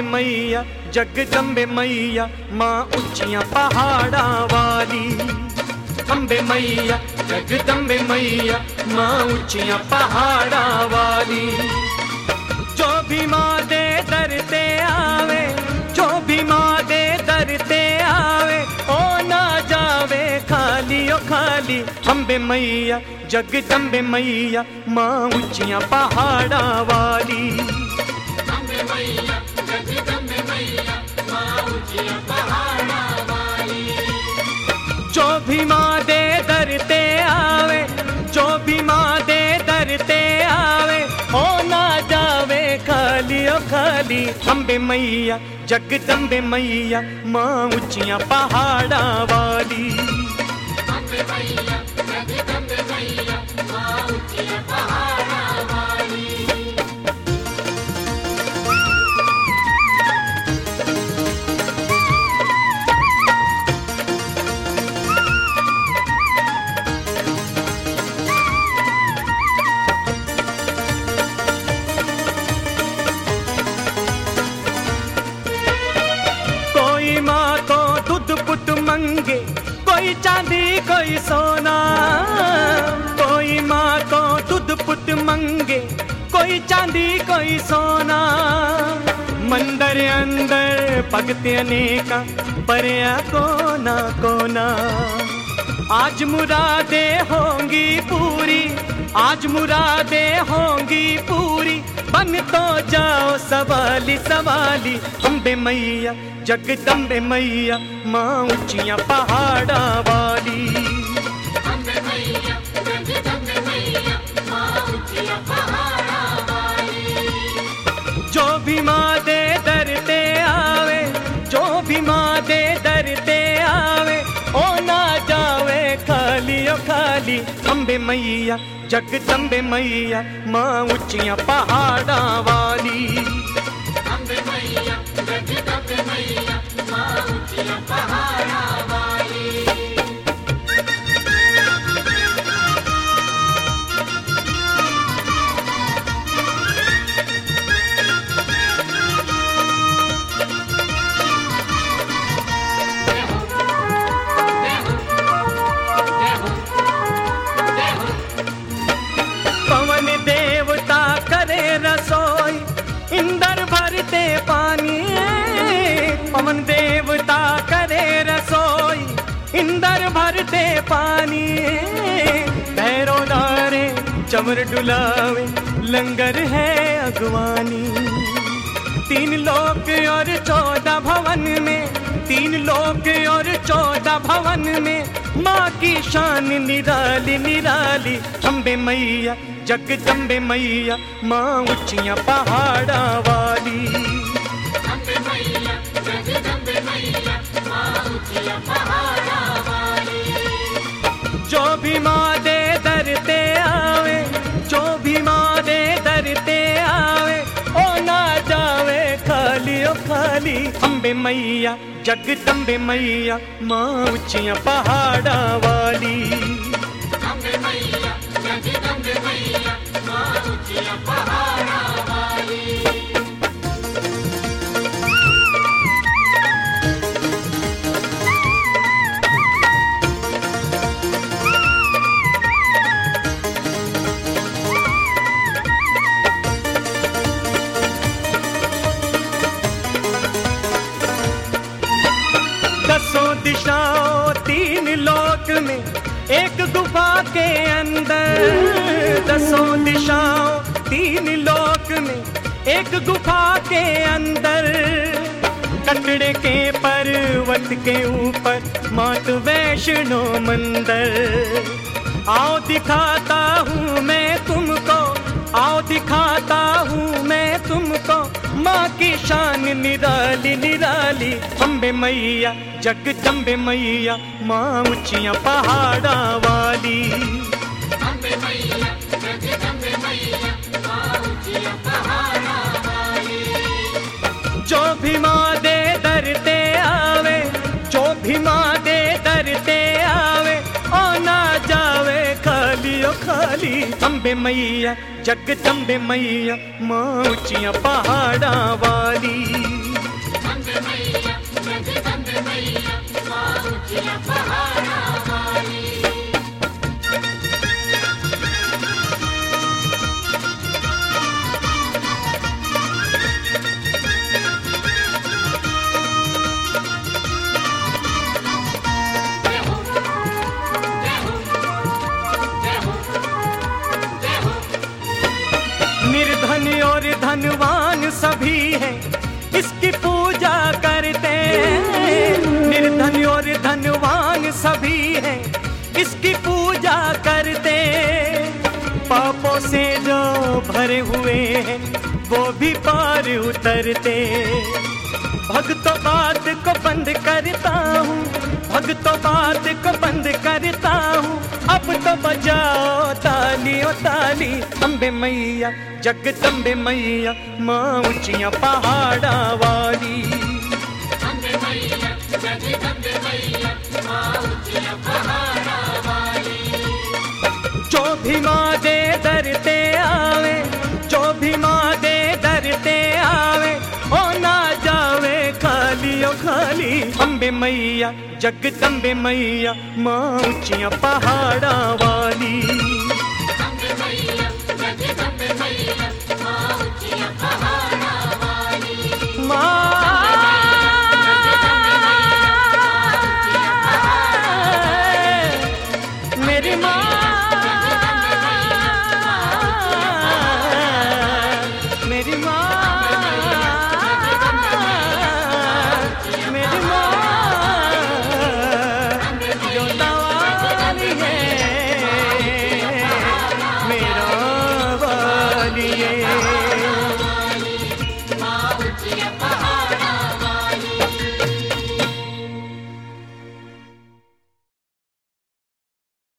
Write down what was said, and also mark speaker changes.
Speaker 1: मैया जगदम्बे मैया माँ ऊंचियां पहाड़ा वाली। अम्बे मैया जगदम्बे मैया माँ ऊंचियां पहाड़ा वाली। जो भी माँ दे दर ते आवे, जो भी माँ दे दर ते आवे, ओ ना जावे खाली ओ खाली। अम्बे मैया जगदम्बे मैया माँ ऊंचियां पहाड़ा वाली।
Speaker 2: अम्बे मैया जगदम्बे मैया माँ ऊंचियां पहाड़ा वाली।
Speaker 1: जो भी माँ दे दर ते आवे, जो भी माँ दे दर ते आवे, ओ ना जावे खाली ओ खाली। अम्बे मैया जगदम्बे मैया माँ ऊंचियां पहाड़ा वाली।
Speaker 2: अम्बे मैया जगदम्बे मैया माँ ऊंचियां पहाड़ा वाली।
Speaker 1: कोई माँ को दूध पुट मंगे, कोई चांदी कोई सोना। कोई माँ को दूध पुट मंगे, कोई चांदी कोई सोना। मंदिर अंदर भगत अनेका परया कोना कोना। आज मुरादे होंगी पूरी, आज मुरादे होंगी पूरी। बन तो जाओ सवाली सवाली। अम्बे मैया जगदम्बे मैया माँ ऊंचियां पहाड़ा वाली।
Speaker 2: अम्बे मैया जगदम्बे मैया माँ ऊंचियां पहाड़ा वाली।
Speaker 1: जो भी माँ दे दर ते आवे, जो भी माँ दे दर ते आवे, ओ ना जावे खाली ओ खाली। अम्बे मैया जगदम्बे मैया माँ ऊंचियां पहाड़ा वाली।
Speaker 2: अम्बे मैया जगदम्बे मैया माँ ऊंचियां पहाड़ा वाली।
Speaker 1: पवन देवता करे रसोई, इंदर भरते पानी। पवन देवता करे रसोई, इंदर भरते पानी। भैरो नारे चमर डुलावे, लंगर है अगवानी। 3 लोक और 14 भवन में, 3 लोक और 14 भवन में माँ की शान निराली निराली। अम्बे मैया जगदम्बे मैया माँ ऊंचियां पहाड़ा वाली।
Speaker 2: अम्बे मैया जगदम्बे मैया माँ ऊंचियां पहाड़ा वाली।
Speaker 1: जो भी माँ दे दर ते आवे, जो भी माँ दे दर ते आवे, ओ ना जावे खाली ओ खाली। अम्बे मैया जगदम्बे मैया माँ ऊंचियां पहाड़ा वाली।
Speaker 2: अम्बे मैया जगदम्बे मैया माँ ऊंचियां पहाड़ा वाली।
Speaker 1: दसों दिशाओं 3 लोक में एक गुफा के अंदर। दसों दिशाओं 3 लोक में एक गुफा के अंदर। कटड़े के पर्वत के ऊपर मात वैष्णो मंदिर। आओ दिखाता हूँ मैं तुमको, आओ दिखाता हूँ मैं तुमको माँ की शान निराली निराली। अम्बे मैया जगदम्बे मैया माँ ऊंचियां पहाड़ा वाली।
Speaker 2: अम्बे मैया जगदम्बे मैया माँ ऊंचियां पहाड़ा वाली।
Speaker 1: जो भी माँ दे दर ते आवे, जो भी माँ दे दर ते आवे, ओ ना जावे खाली ओ खाली। अम्बे मैया जगदम्बे मैया माँ ऊंचियां पहाड़ा वाली।
Speaker 2: ऊंचिया पहाड़ा वाली। जय हो, जय हो, जय हो, जय हो।
Speaker 1: निर्धन और धनवान सभी हैं इसकी पूजा करते हैं। निर्धन और धनवान सभी हैं इसकी पूजा करते। पापों से जो भरे हुए हैं वो भी पार उतरते। भक्तों बात को बंद करता हूँ, भक्तों बात को बंद करता हूँ। अब तो बजाओ ताली ओ ताली। अम्बे मैया जगदम्बे मैया माँ ऊंचिया पहाड़ा वाली।
Speaker 2: अम्बे मैया जगदम्बे मैया माँ ऊंचिया पहाड़ा वाली।
Speaker 1: जो भी माँ दे दरते आवे, जो भी माँ दे दरते आवे, ओ ना जावे खाली ओ खाली। अम्बे मैया जगदम्बे मैया माँ ऊंचिया पहाड़ा वाली।
Speaker 2: अम्बे मैया जगदम्बे मैया माँ ऊंचिया पहाड़ा वाली।
Speaker 1: मेरी माँ, मेरी माँ, मेरी माँ जो तवाली है।